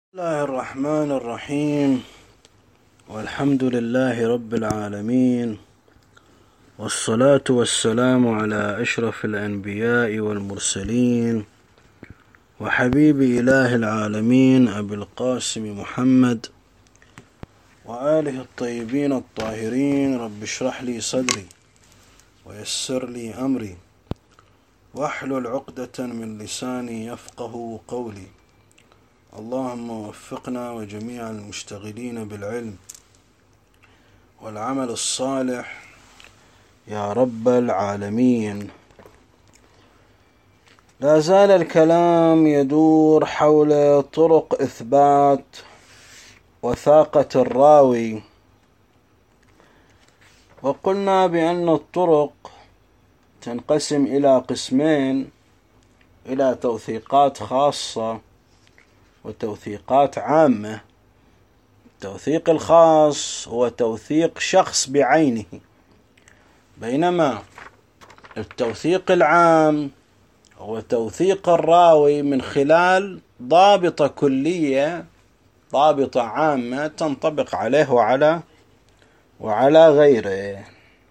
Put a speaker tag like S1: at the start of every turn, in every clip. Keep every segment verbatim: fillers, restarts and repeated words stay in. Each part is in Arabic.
S1: بسم الله الرحمن الرحيم، والحمد لله رب العالمين، والصلاة والسلام على أشرف الأنبياء والمرسلين، وحبيب إله العالمين أبي القاسم محمد وآله الطيبين الطاهرين. رب اشرح لي صدري ويسر لي أمري واحلل عقدة من لساني يفقه قولي. اللهم وفقنا وجميع المشتغلين بالعلم والعمل الصالح يا رب العالمين. لا زال الكلام يدور حول طرق إثبات وثاقة الراوي، وقلنا بأن الطرق تنقسم إلى قسمين: إلى توثيقات خاصة وتوثيقات عامة. التوثيق الخاص هو توثيق شخص بعينه، بينما التوثيق العام هو توثيق الراوي من خلال ضابطة كلية، ضابطة عامة تنطبق عليه وعلى وعلى غيره.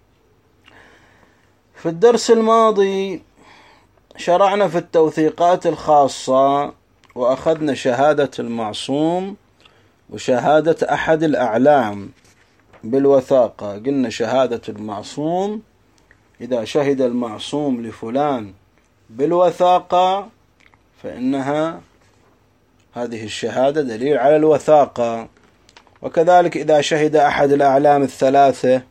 S1: في الدرس الماضي شرعنا في التوثيقات الخاصة، وأخذنا شهادة المعصوم وشهادة أحد الأعلام بالوثاقة. قلنا شهادة المعصوم: إذا شهد المعصوم لفلان بالوثاقة فإنها هذه الشهادة دليل على الوثاقة. وكذلك إذا شهد أحد الأعلام الثلاثة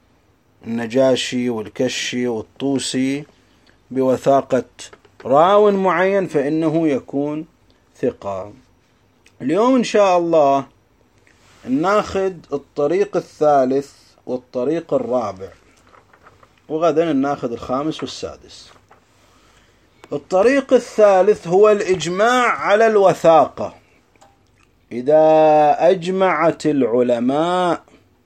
S1: النجاشي والكشي والطوسي بوثاقة راو معين فإنه يكون ثقة. اليوم إن شاء الله ناخذ الطريق الثالث والطريق الرابع، وغدا ناخذ الخامس والسادس. الطريق الثالث هو الإجماع على الوثاقة. إذا أجمعت العلماء،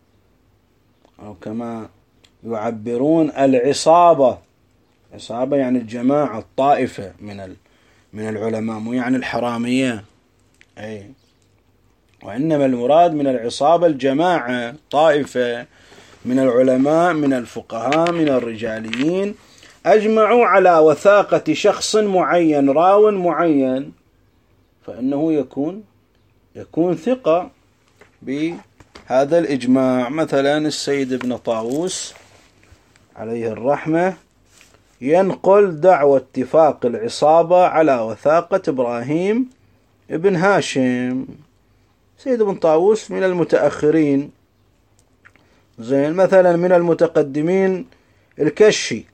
S1: أو كما يعبرون العصابة، عصابة يعني الجماعة، الطائفة من من العلماء، مو يعني الحرامية، أي وإنما المراد من العصابة الجماعة، طائفة من العلماء من الفقهاء من الرجاليين أجمعوا على وثاقة شخص معين، راو معين، فإنه يكون يكون ثقة بهذا الإجماع. مثلا السيد ابن طاووس عليه الرحمة ينقل دعوى اتفاق العصابة على وثاقة إبراهيم ابن هاشم. سيد ابن طاووس من المتأخرين، زين. مثلا من المتقدمين الكشي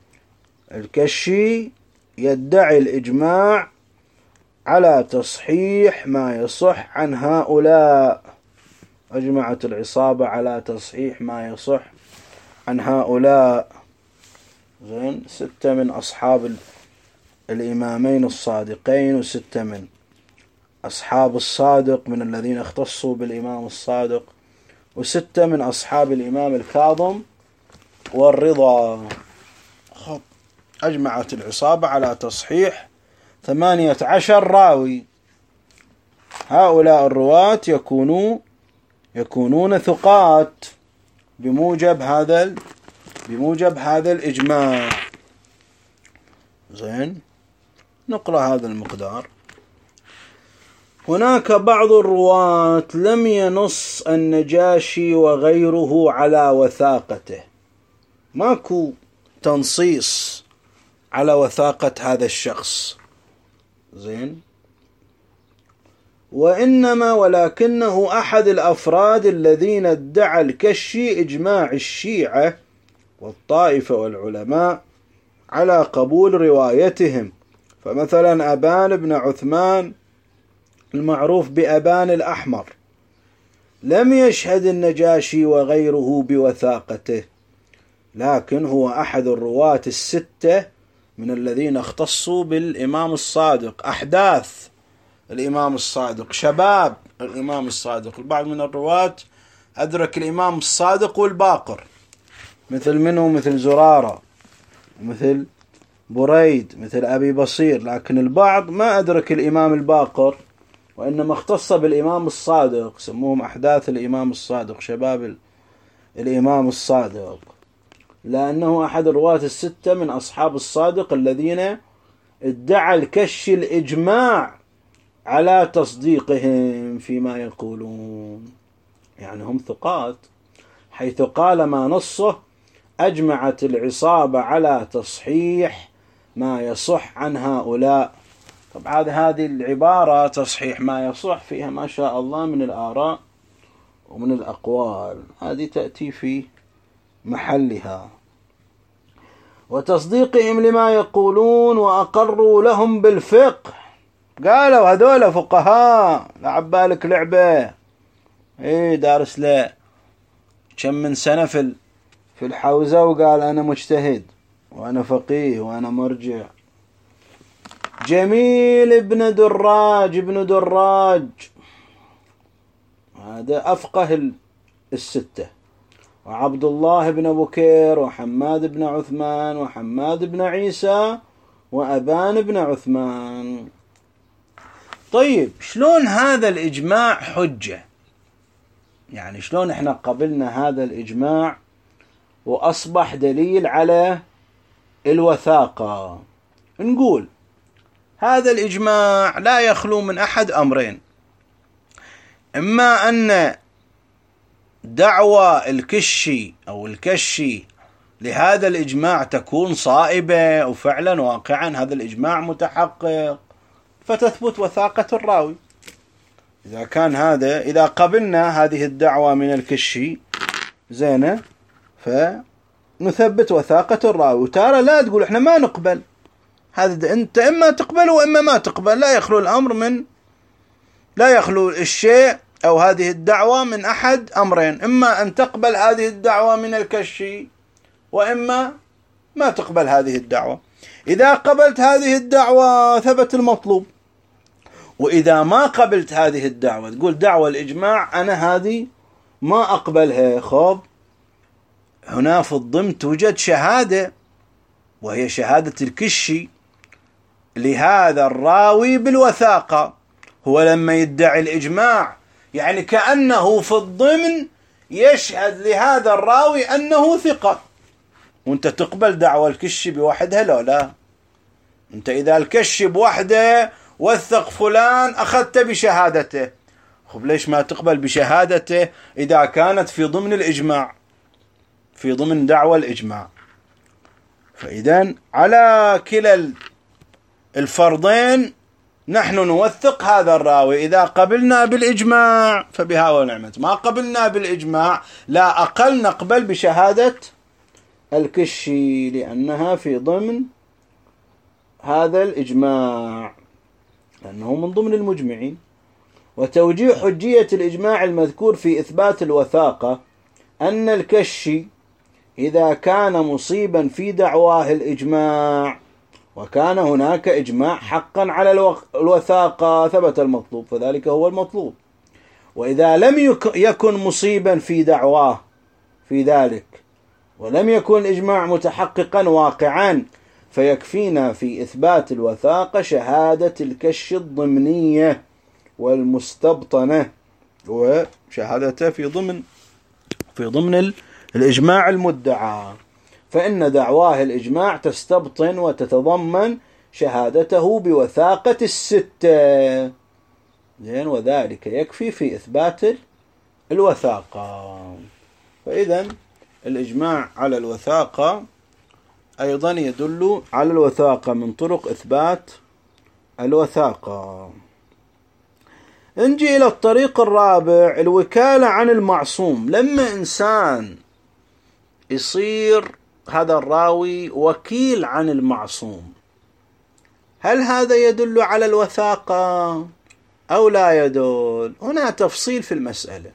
S1: الكشي يدعي الإجماع على تصحيح ما يصح عن هؤلاء. أجمعت العصابة على تصحيح ما يصح عن هؤلاء، زين. ستة من أصحاب الإمامين الصادقين، وستة من أصحاب الصادق من الذين اختصوا بالإمام الصادق، وستة من أصحاب الإمام الكاظم والرضا. أجمعت العصابة على تصحيح ثمانية عشر راوي. هؤلاء الرواة يكونوا يكونون ثقات بموجب هذا بموجب هذا الإجماع، زين. نقرأ هذا المقدار. هناك بعض الرواة لم ينص النجاشي وغيره على وثاقته، ماكو تنصيص على وثاقة هذا الشخص، زين. وإنما ولكنه أحد الأفراد الذين ادعى الكشي إجماع الشيعة والطائفة والعلماء على قبول روايتهم. فمثلا أبان بن عثمان المعروف بأبان الأحمر لم يشهد النجاشي وغيره بوثاقته، لكن هو أحد الرواة الستة من الذين اختصوا بالإمام الصادق، أحداث الإمام الصادق، شباب الإمام الصادق. البعض من الرواة أدرك الإمام الصادق والباقر، مثل منه مثل زرارة، مثل بريد، مثل أبي بصير، لكن البعض ما أدرك الإمام الباقر وإنما اختص بالإمام الصادق، سموهم أحداث الإمام الصادق، شباب الإمام الصادق، لأنه أحد الرواة الستة من أصحاب الصادق الذين ادعى الكشي الإجماع على تصديقهم فيما يقولون، يعني هم ثقات، حيث قال ما نصه أجمعت العصابة على تصحيح ما يصح عن هؤلاء. طبعا هذه العبارة تصحيح ما يصح فيها ما شاء الله من الآراء ومن الأقوال، هذه تأتي في محلها. وتصديقهم لما يقولون وأقروا لهم بالفقه، قالوا هذول فقهاء، لعب بالك لعبة، ايه دارس له كم من سنة في في الحوزة وقال أنا مجتهد وأنا فقيه وأنا مرجع. جميل ابن دراج ابن دراج هذا أفقه الستة، وعبد الله بن بكير وحماد بن عثمان وحماد بن عيسى وأبان بن عثمان. طيب شلون هذا الإجماع حجة؟ يعني شلون احنا قبلنا هذا الإجماع وأصبح دليل على الوثاقة؟ نقول هذا الإجماع لا يخلو من أحد أمرين: إما أن دعوى الكشي أو الكشي لهذا الإجماع تكون صائبة وفعلا واقعا هذا الإجماع متحقق فتثبت وثاقة الراوي. إذا كان هذا، إذا قبلنا هذه الدعوة من الكشي زينة فنثبت وثاقة الراوي، وتارى لا تقول إحنا ما نقبل هذا، أنت إما تقبل وإما ما تقبل، لا يخلو الأمر من لا يخلو الشيء أو هذه الدعوة من أحد أمرين: إما أن تقبل هذه الدعوة من الكشي وإما ما تقبل هذه الدعوة. إذا قبلت هذه الدعوة ثبت المطلوب، وإذا ما قبلت هذه الدعوة تقول دعوة الإجماع أنا هذه ما أقبلها، خب هنا في الضمن توجد شهادة، وهي شهادة الكشي لهذا الراوي بالوثاقة. هو لما يدعي الإجماع يعني كأنه في الضمن يشهد لهذا الراوي أنه ثقة، وانت تقبل دعوة الكشي بوحدها؟ لا لا، انت إذا الكشي بوحده وثق فلان أخذت بشهادته، خب ليش ما تقبل بشهادته إذا كانت في ضمن الإجماع، في ضمن دعوة الإجماع؟ فإذن على كلا الفرضين نحن نوثق هذا الراوي، إذا قبلنا بالإجماع فبها ونعمت، ما قبلنا بالإجماع لا أقل نقبل بشهادة الكشي لأنها في ضمن هذا الإجماع، لأنه من ضمن المجمعين. وتوجيه حجية الإجماع المذكور في إثبات الوثاقة أن الكشي إذا كان مصيبا في دعواه الإجماع وكان هناك إجماع حقا على الوثاقة ثبت المطلوب، فذلك هو المطلوب. وإذا لم يكن مصيبا في دعواه في ذلك ولم يكن الإجماع متحققا واقعا فيكفينا في إثبات الوثاقة شهادة الكشي الضمنية والمستبطنة، وشهادته في ضمن في ضمن الإجماع المدعى، فإن دعواه الإجماع تستبطن وتتضمن شهادته بوثاقة الستة، زين، وذلك يكفي في إثبات الوثاقة. فإذا الإجماع على الوثاقة أيضا يدل على الوثاقة من طرق إثبات الوثاقة. نجي إلى الطريق الرابع، الوكالة عن المعصوم. لما إنسان يصير هذا الراوي وكيل عن المعصوم، هل هذا يدل على الوثاقة أو لا يدل؟ هنا تفصيل في المسألة.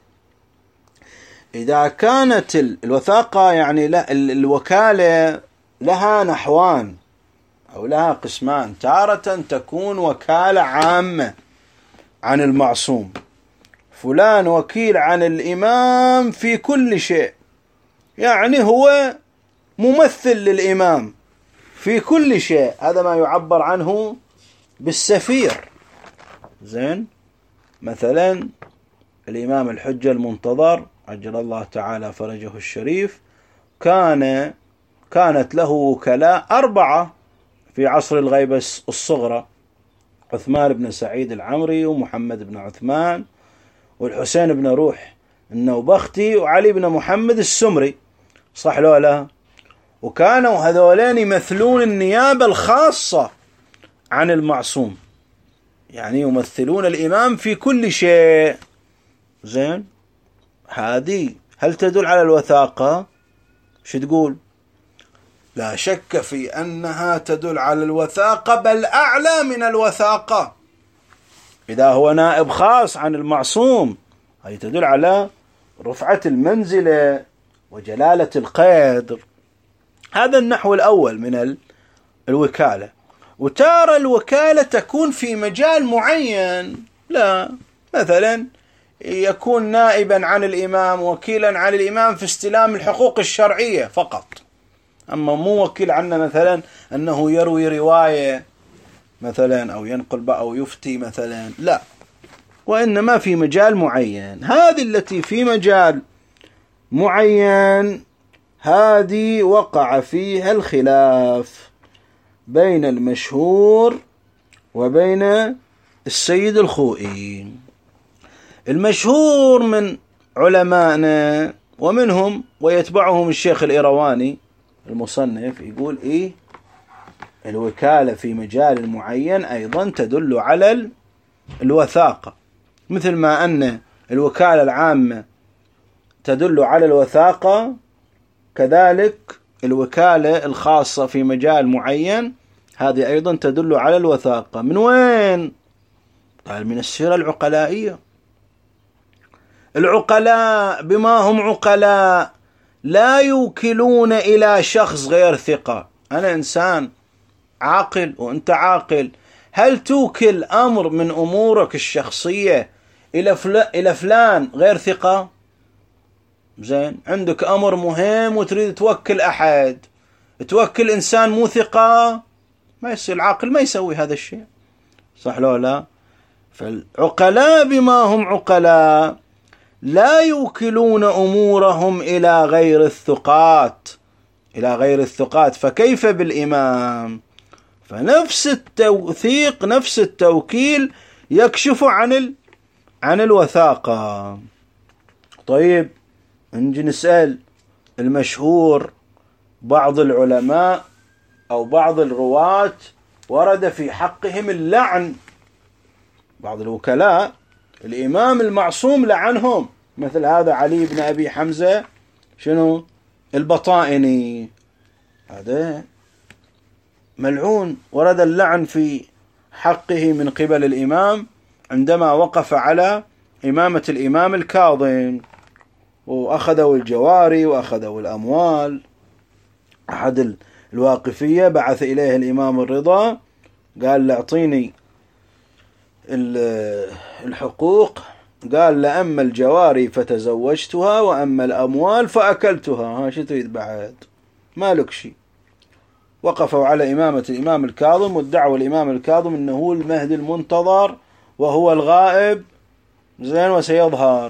S1: إذا كانت الوثاقة يعني لا الوكالة لها نحوان أو لها قسمان، تارة تكون وكالة عامة عن المعصوم، فلان وكيل عن الإمام في كل شيء، يعني هو ممثل للإمام في كل شيء، هذا ما يعبر عنه بالسفير، زين. مثلا الإمام الحجة المنتظر عجل الله تعالى فرجه الشريف كان كانت له وكلاء أربعة في عصر الغيبة الصغرى: عثمان بن سعيد العمري، ومحمد بن عثمان، والحسين بن روح النوبختي، وعلي بن محمد السمري. صح لو لا؟ وكانوا هذولين يمثلون النيابة الخاصة عن المعصوم، يعني يمثلون الإمام في كل شيء. زين، هذه هل تدل على الوثاقة؟ شو تقول؟ لا شك في أنها تدل على الوثاقة، بل أعلى من الوثاقة. إذا هو نائب خاص عن المعصوم، هي تدل على رفعة المنزلة وجلالة القدر. هذا النحو الأول من الوكالة. وترى الوكالة تكون في مجال معين، لا مثلا يكون نائبا عن الإمام، وكيلا عن الإمام في استلام الحقوق الشرعية فقط، أما مو وكيل عنه مثلا أنه يروي رواية مثلا أو ينقل أو يفتي مثلا، لا، وإنما في مجال معين. هذه التي في مجال معين هذه وقع فيها الخلاف بين المشهور وبين السيد الخوئي. المشهور من علمائنا ومنهم ويتبعهم الشيخ الإيرواني المصنف يقول إيه الوكالة في مجال معين أيضا تدل على الوثاقة، مثل ما أن الوكالة العامة تدل على الوثاقة، كذلك الوكالة الخاصة في مجال معين هذه أيضا تدل على الوثاقة. من وين؟ قال من السيرة العقلائية. العقلاء بما هم عقلاء لا يوكلون إلى شخص غير ثقة. أنا إنسان عاقل وأنت عاقل، هل توكل أمر من أمورك الشخصية إلى إلى فلان غير ثقة؟ زين، عندك أمر مهم وتريد توكل أحد، توكل إنسان مو ثقة، ما يصير، العاقل ما يسوي هذا الشيء. صح لو لا؟ فالعقلاء بما هم عقلاء لا يوكلون أمورهم إلى غير الثقات، إلى غير الثقات، فكيف بالإمام؟ فنفس التوثيق نفس التوكيل يكشف عن ال... عن الوثاقة. طيب نجي نسأل المشهور، بعض العلماء أو بعض الرواة ورد في حقهم اللعن، بعض الوكلاء الإمام المعصوم لعنهم، مثل هذا علي بن أبي حمزة شنو البطائني، هذا ملعون، ورد اللعن في حقه من قبل الإمام عندما وقف على إمامة الإمام الكاظم، وأخذوا الجواري وأخذوا الأموال. أحد الواقفية بعث إليه الإمام الرضا قال له اعطيني الحقوق، قال له أما الجواري فتزوجتها وأما الأموال فأكلتها، ها شو تريد بعد؟ ما لك شيء. وقفوا على إمامة الإمام الكاظم وادعوا الإمام الكاظم أنه هو المهدي المنتظر وهو الغائب، زين، وسيظهر،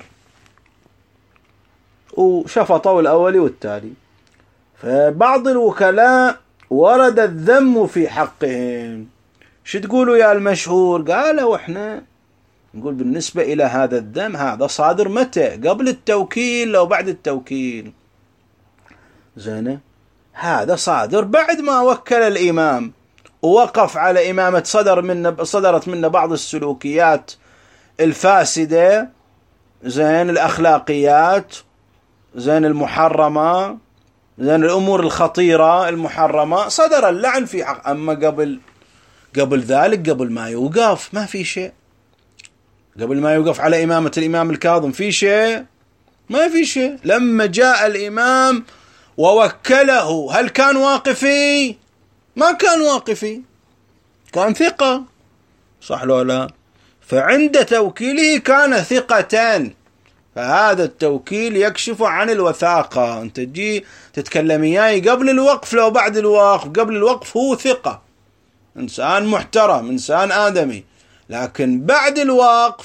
S1: وشفطوا الأولي والتالي. فبعض الوكلاء ورد الذم في حقهم. شو تقولوا يا المشهور؟ قالوا احنا نقول بالنسبة إلى هذا الذم هذا صادر متى؟ قبل التوكيل أو بعد التوكيل؟ زين، هذا صادر بعد ما وكل الإمام ووقف على إمامة، صدر من صدرت منه بعض السلوكيات الفاسدة، زين، الأخلاقيات، زين، المحرمة، زين، الأمور الخطيرة المحرمة، صدر اللعن في حق. أما قبل قبل ذلك، قبل ما يوقف ما في شيء، قبل ما يوقف على إمامة الإمام الكاظم في شيء؟ ما في شيء. لما جاء الإمام ووكله هل كان واقفي؟ ما كان واقفي، كان ثقة. صح لو لا؟ فعند توكيله كان ثقة، فهذا التوكيل يكشف عن الوثاقة. أنت تجي تتكلم إياي قبل الوقف لو بعد الوقف، قبل الوقف هو ثقة، إنسان محترم، إنسان آدمي، لكن بعد الوقف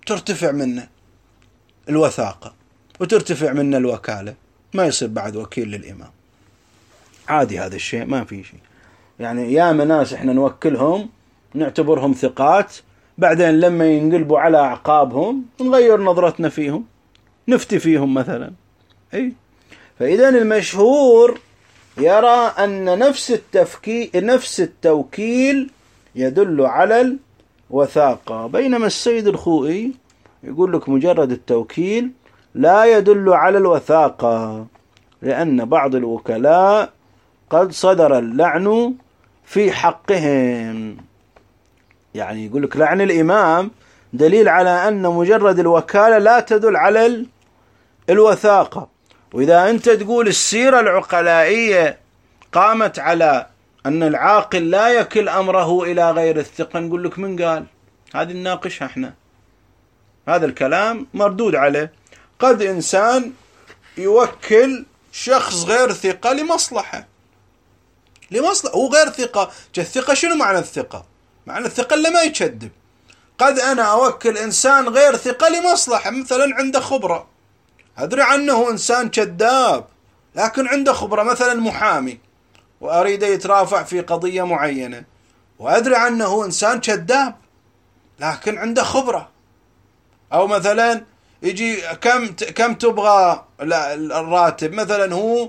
S1: ترتفع منه الوثاقة وترتفع منه الوكالة، ما يصير بعد وكيل للإمام. عادي هذا الشيء، ما في شيء. يعني يا ناس احنا نوكلهم نعتبرهم ثقات، بعدين لما ينقلبوا على أعقابهم نغير نظرتنا فيهم، نفتي فيهم مثلا. اي فإذا المشهور يرى أن نفس التفكير نفس التوكيل يدل على الوثاقة، بينما السيد الخوئي يقول لك مجرد التوكيل لا يدل على الوثاقة، لأن بعض الوكلاء قد صدر اللعن في حقهم. يعني يقول لك لعن الإمام دليل على أن مجرد الوكالة لا تدل على الوثاقة. وإذا أنت تقول السيرة العقلائية قامت على أن العاقل لا يكل أمره إلى غير الثقة، نقول لك من قال؟ هذه نناقشها احنا، هذا الكلام مردود عليه. قد إنسان يوكل شخص غير ثقة لمصلحة لمصلحة هو غير ثقة. الثقة شنو معنى الثقة؟ معنى الثقة اللي ما يكذب. قد أنا أوكل إنسان غير ثقة لمصلحة، مثلا عنده خبرة، أدري عنه إنسان كذاب لكن عنده خبرة، مثلا محامي وأريد يترافع في قضية معينة، وأدري عنه إنسان كذاب لكن عنده خبرة. أو مثلا يجي كم كم تبغى الراتب، مثلا هو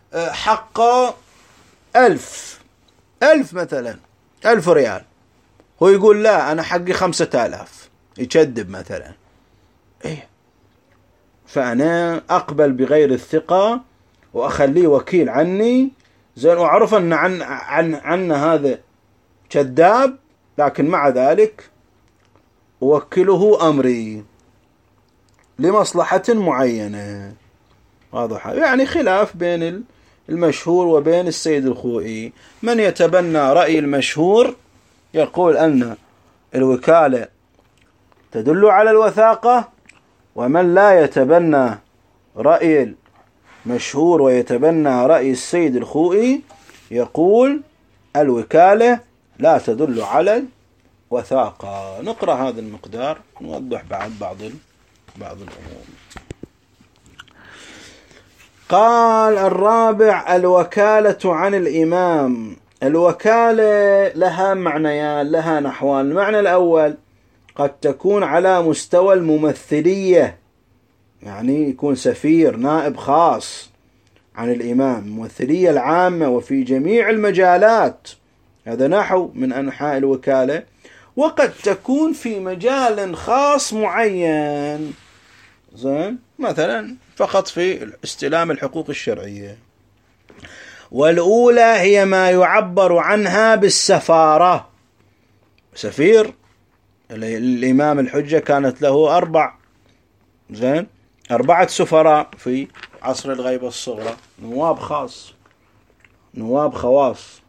S1: حقه ألف ألف مثلا ألف ريال، هو يقول لا أنا حقي خمسة آلاف، يكذب مثلا. إيه فأنا أقبل بغير الثقة وأخليه وكيل عني، زين، وأعرف أن عن عن عن هذا كذاب، لكن مع ذلك أوكله أمري لمصلحة معينة. واضح؟ يعني خلاف بين المشهور وبين السيد الخوئي. من يتبنى رأي المشهور يقول أن الوكالة تدل على الوثاقة، ومن لا يتبنى رأي المشهور ويتبنى رأي السيد الخوئي يقول الوكالة لا تدل على الوثاقة. نقرأ هذا المقدار نوضح بعد بعض بعض الأمور. قال الرابع الوكالة عن الإمام. الوكالة لها معنيان، لها نحوان. المعنى الأول قد تكون على مستوى الممثلية، يعني يكون سفير نائب خاص عن الإمام، الممثلية العامة وفي جميع المجالات، هذا نحو من أنحاء الوكالة. وقد تكون في مجال خاص معين، زين، مثلا فقط في استلام الحقوق الشرعية. والأولى هي ما يعبر عنها بالسفارة. سفير الإمام الحجة كانت له أربع زين أربعة سفراء في عصر الغيبة الصغرى، نواب خاص نواب خواص.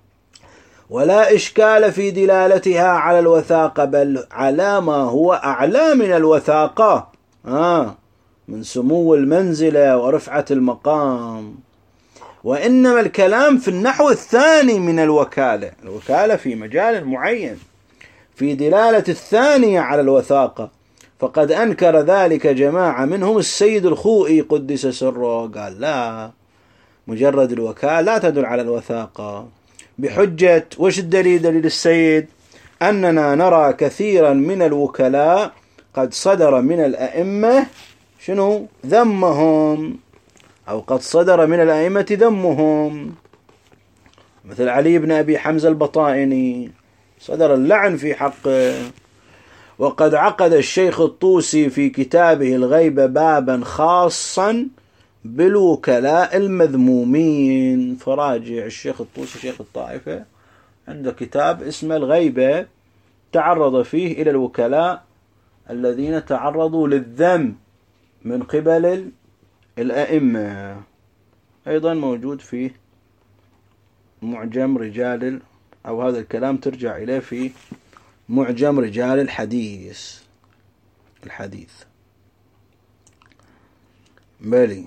S1: ولا إشكال في دلالتها على الوثاقة، بل على ما هو أعلى من الوثاقة، آه من سمو المنزلة ورفعة المقام. وإنما الكلام في النحو الثاني من الوكالة، الوكالة في مجال معين في دلالة الثانية على الوثاقة، فقد أنكر ذلك جماعة منهم السيد الخوئي قدس سره، قال لا، مجرد الوكالة لا تدل على الوثاقة، بحجة وش الدليل؟ دليل السيد أننا نرى كثيرا من الوكلاء قد صدر من الأئمة شنو؟ ذمهم، أو قد صدر من الأئمة ذمهم، مثل علي بن أبي حمزة البطائني صدر اللعن في حقه. وقد عقد الشيخ الطوسي في كتابه الغيبة بابا خاصا بالوكلاء المذمومين، فراجع الشيخ الطوسي شيخ الطائفة عنده كتاب اسمه الغيبة، تعرض فيه إلى الوكلاء الذين تعرضوا للذم من قبل الأئمة. أيضا موجود فيه معجم رجال، أو هذا الكلام ترجع إليه في معجم رجال الحديث الحديث بلي.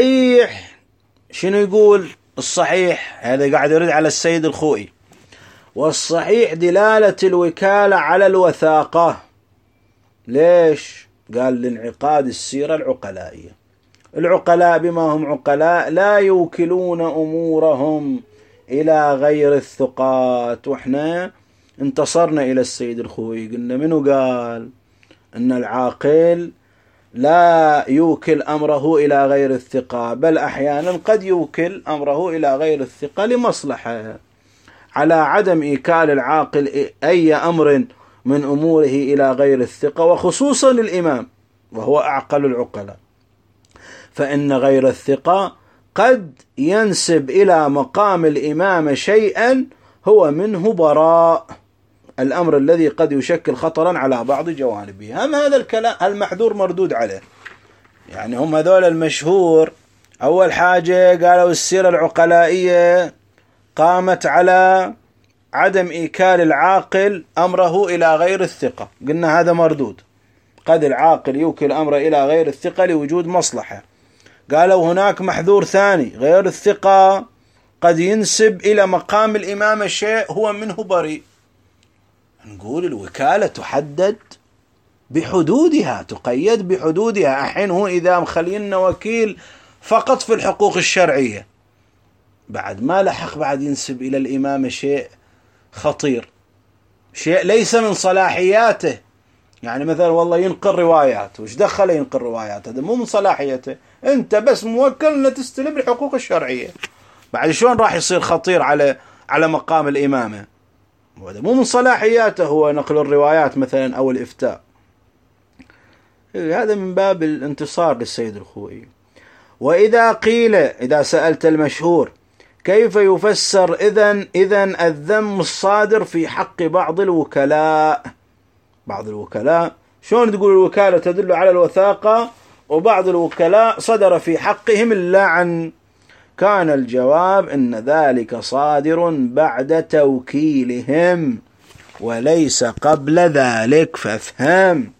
S1: والصحيح شنو يقول الصحيح؟ هذا قاعد يرد على السيد الخوئي. والصحيح دلالة الوكالة على الوثاقة. ليش؟ قال لانعقاد السيرة العقلائية. العقلاء بما هم عقلاء لا يوكلون أمورهم إلى غير الثقات. وإحنا انتصرنا إلى السيد الخوئي، قلنا منو قال أن العاقل لا يوكل أمره إلى غير الثقة، بل أحيانا قد يوكل أمره إلى غير الثقة لمصلحة. على عدم إيكال العاقل أي أمر من أموره إلى غير الثقة، وخصوصا الإمام وهو أعقل العقلاء، فإن غير الثقة قد ينسب إلى مقام الإمام شيئا هو منه براء، الأمر الذي قد يشكل خطرا على بعض جوانبه. هم هذا الكلام المحذور مردود عليه. يعني هم هذول المشهور أول حاجة قالوا السيرة العقلائية قامت على عدم إيكال العاقل أمره إلى غير الثقة، قلنا هذا مردود، قد العاقل يوكل أمره إلى غير الثقة لوجود مصلحة. قالوا هناك محذور ثاني، غير الثقة قد ينسب إلى مقام الإمام شيء هو منه بريء. نقول الوكالة تحدد بحدودها، تقيد بحدودها. أحين هو إذا مخلينا وكيل فقط في الحقوق الشرعية، بعد ما لحق بعد ينسب إلى الإمام شيء خطير، شيء ليس من صلاحياته. يعني مثلا والله ينقل روايات، وش دخل ينقل روايات؟ هذا مو من صلاحيته، أنت بس موكل أن تستلم الحقوق الشرعية. بعد شلون راح يصير خطير على على مقام الإمامة؟ وهذا مو من صلاحياته هو نقل الروايات مثلا أو الإفتاء. هذا من باب الانتصار للسيد الخوئي. وإذا قيل، إذا سألت المشهور كيف يفسر إذن إذن الذم الصادر في حق بعض الوكلاء؟ بعض الوكلاء شلون تقول الوكالة تدل على الوثاقة وبعض الوكلاء صدر في حقهم اللعن؟ كان الجواب إن ذلك صادر بعد توكيلهم وليس قبل ذلك، فافهم.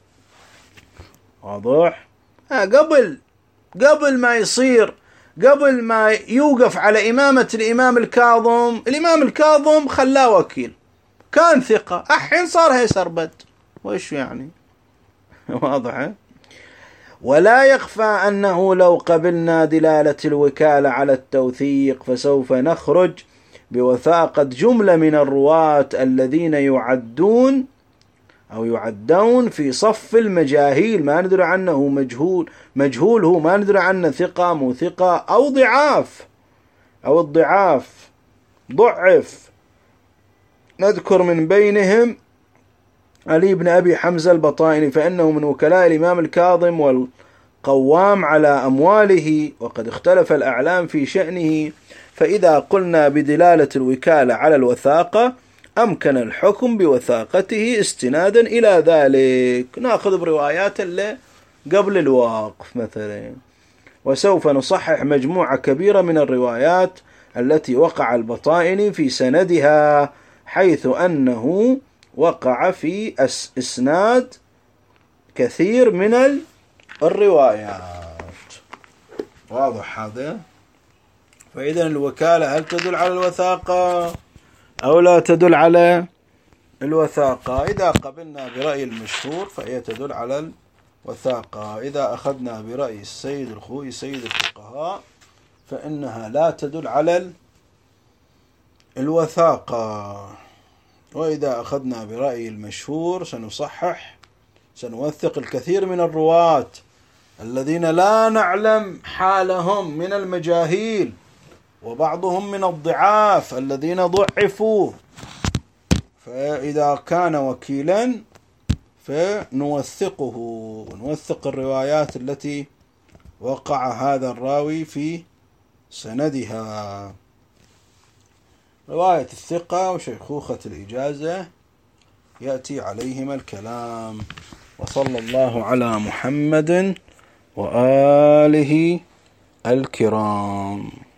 S1: واضح؟ قبل قبل ما يصير، قبل ما يوقف على إمامة الإمام الكاظم، الإمام الكاظم خلاه وكيل، كان ثقة، الحين صار هيسربد، وإيش يعني؟ واضح؟ ولا يخفى أنه لو قبلنا دلالة الوكالة على التوثيق فسوف نخرج بوثاقة جملة من الرواة الذين يعدون أو يعدون في صف المجاهيل، ما ندري عنه مجهول، مجهول هو ما ندري عنه ثقة مو ثقة أو ضعاف أو الضعاف ضعف. نذكر من بينهم علي بن أبي حمزة البطائني، فإنه من وكلاء الإمام الكاظم والقوام على أمواله، وقد اختلف الأعلام في شأنه. فإذا قلنا بدلالة الوكالة على الوثاقة أمكن الحكم بوثاقته استنادا إلى ذلك. نأخذ بروايات اللي قبل الوقف مثلا، وسوف نصحح مجموعة كبيرة من الروايات التي وقع البطائني في سندها، حيث أنه وقع في إسناد كثير من الروايات. واضح هذا؟ فإذا الوكالة هل تدل على الوثاقة أو لا تدل على الوثاقة؟ إذا قبلنا برأي المشهور فهي تدل على الوثاقة. إذا أخذنا برأي السيد الخوئي سيد الفقهاء فإنها لا تدل على الوثاقة. وإذا أخذنا برأي المشهور سنصحح سنوثق الكثير من الرواة الذين لا نعلم حالهم من المجاهيل، وبعضهم من الضعاف الذين ضعفوا، فإذا كان وكيلا فنوثقه، نوثق الروايات التي وقع هذا الراوي في سندها. رواية الثقة وشيخوخة الإجازة يأتي عليهما الكلام. وصلى الله على محمد وآله الكرام.